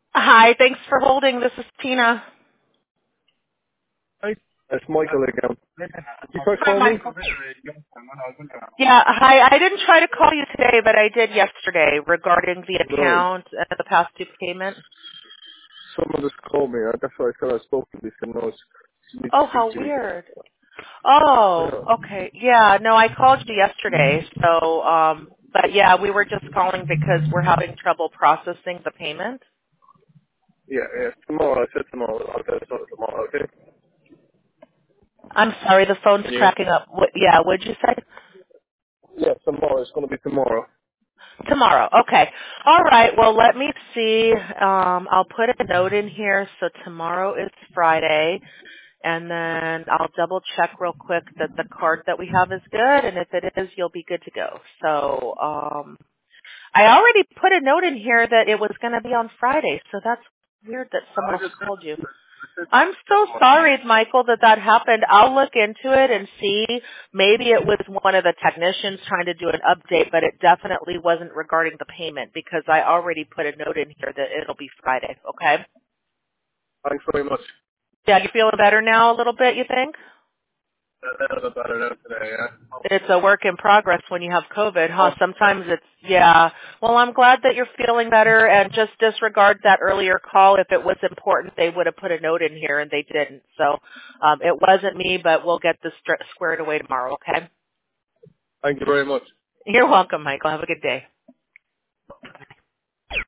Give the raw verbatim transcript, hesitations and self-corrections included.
Hi, thanks for holding. This is Tina. Hi. It's Michael again. Did you try Hi, calling me? Michael. Yeah, hi. I didn't try to call you today, but I did yesterday regarding the Right. account and the past due payment. Someone just called me. uh, That's why I said I spoke to this and knows you need to Oh, speak how to me. weird. Oh, Yeah. okay. Yeah, no, I called you yesterday. So, um, but yeah, we were just calling because we're having trouble processing the payment. Yeah, yeah. Tomorrow. I said tomorrow. I'll get it sorted tomorrow, okay? I'm sorry, the phone's Can you? cracking up. What, yeah, what'd you say? Yeah, tomorrow. It's going to be tomorrow. Tomorrow. Okay. All right. Well, let me see. Um, I'll put a note in here. So tomorrow is Friday, and then I'll double check real quick that the card that we have is good, and if it is, you'll be good to go. So um, I already put a note in here that it was going to be on Friday. So that's weird that someone else called you. I'm so sorry, Michael, that that happened. I'll look into it and see. Maybe it was one of the technicians trying to do an update, but it definitely wasn't regarding the payment because I already put a note in here that it'll be Friday, okay? Thanks very much. Yeah, you feeling better now a little bit, you think? A little bit better now today, yeah? It's a work in progress when you have COVID, huh? Oh, Sometimes it's, yeah. Well, I'm glad that you're feeling better, and just disregard that earlier call. If it was important, they would have put a note in here, and they didn't. So um, it wasn't me, but we'll get this str- squared away tomorrow, okay? thank you very much. You're welcome, Michael. Have a good day.